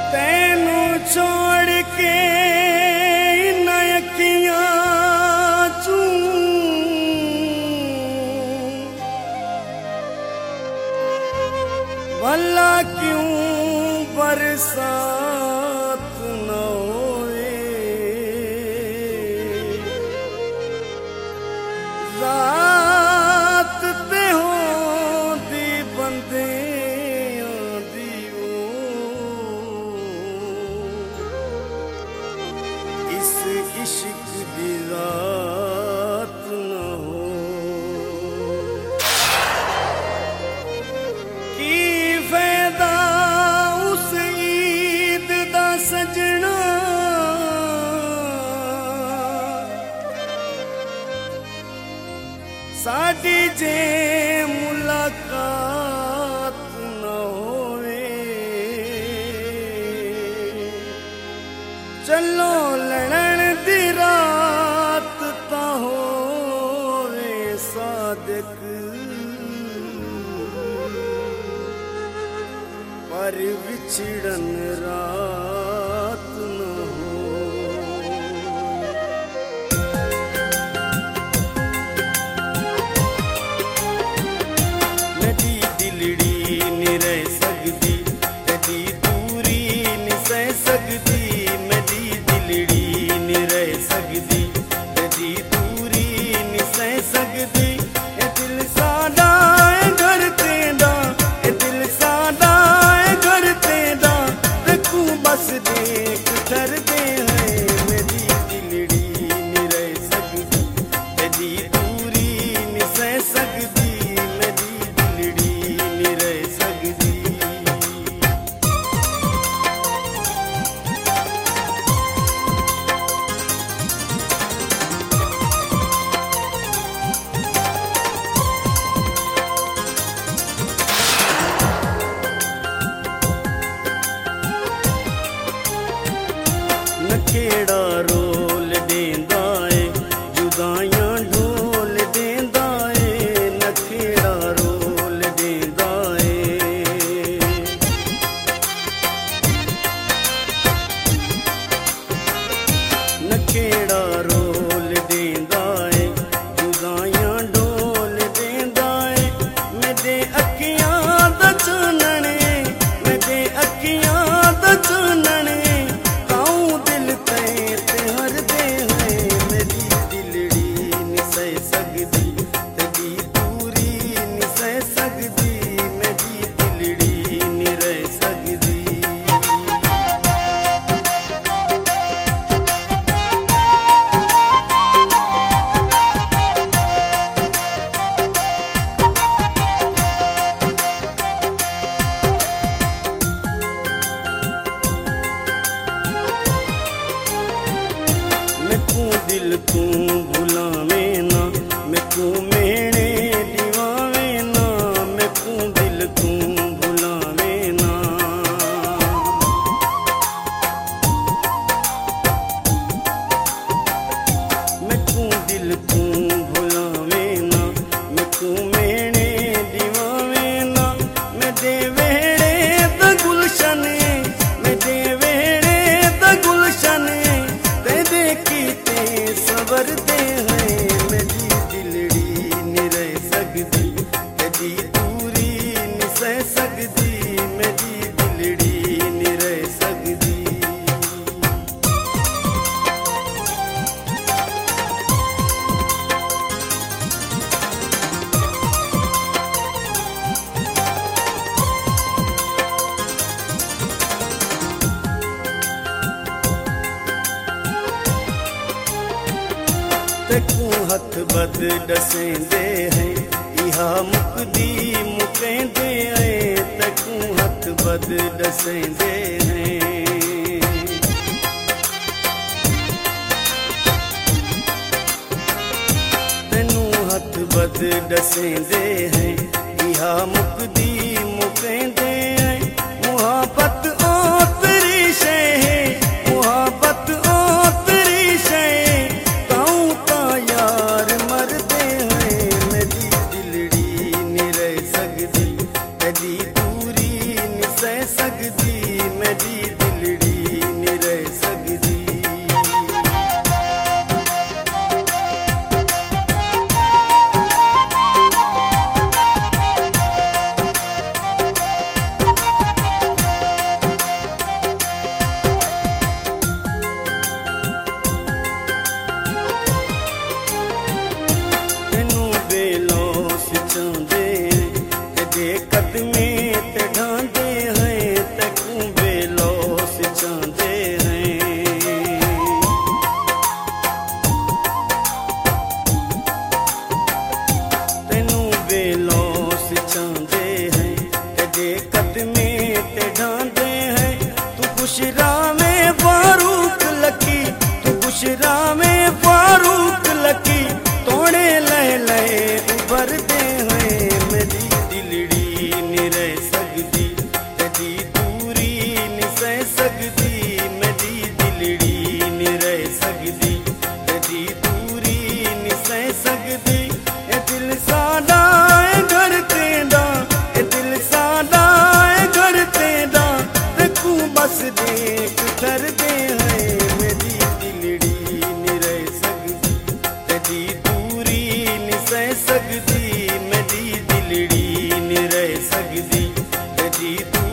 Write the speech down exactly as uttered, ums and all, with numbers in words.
तेनू छोड़ के नयकियां चू भला क्यों बरसात न होए, रात ते होंदी बंदियां दी इस इश्क दी रात न हो। की फायदा उस ईद दा सजना, साडी जे मुलाकात न होवे। चलो लड़न दी रात ता होवे सादिक, पर विछड़न रात न हो। मेरी दिलड़ी नी रह सकदी, तेरी दूरी नी सह सकदी। मेरी दिलड़ी नी रह सकदी, तेरी दूरी नी सह सकदी। ए दिल साडा ए घर तेरा, ए दिल साडा ए घर तेरा, रखूं बस देख कर दे है। मेरी दिलड़ी नी रह सकदी, तेरी दूरी नी सह सकदी। मेरी दिलड़ी नी रह सकदी। नखेड़ा रोल देंदा ए, जुदाइयां ढोल देंदा ए। नखेड़ा रोल देंदा ए, नखेड़ा रोल देंदा ए, जुदाइयां ढोल देंदा ए। मेरे अखियां दा चुनने, मेरे अखियां दा चुनने, दिल तू भुलावे ना, मैं तू मेरे दीवावे ना। मैं तू दिल तू भुलावे ना, मैं तू दिल तू भुलावे ना। मैं तू मेरे दीवावे ना। मैं दे वेड़े दा गुलशन, मैं दे वेड़े दा गुलशन, ते देखी सबर दे है। मेरी दिलड़ी नी रह सकदी, तेरी दूरी नी सह सकदी। मेरी दिलड़ी नी रह सकदी। तेकू हथ बद डसेंदे हैं, इहा मुकदी मुकेंदे हैं। तेकू हथ बद डसेंदे हैं, तेनू हथ बद डसेंदे हैं, इहा मुकदी मुकेंदे हैं। मुहाबत ओ तेरी शे, मुहाबत ओ तेरी शे, सकदी, मेरी दूरी नी सह सकदी। मेरी दिल तेरे कदमे ते ढांदे हैं तकू बेलोस चांदे हैं। तेनू बेलोस चांदे हैं तेरे कदमे ते ढांदे हैं। तू खुशरा में फारूक लकी, तू खुशरा में फारूक लकी, तोड़े लह लह उभरते हैं। मेरी दिलड़ी नी रह सकदी तेरी दूरी नी सह सकदी, मेरी दिलड़ी नी रह सकदी तेरी दूरी नी सह सकदी। ए दिल साडा ए घर तेरा, ए दिल साडा ए घर तेरा, तकू बस देख ठरदे हैं। मेरी दिलड़ी नी रह सकदी तेरी दूरी नी सह सकदी, मेरी दिलड़ी नी रह सकदी तेरी दूरी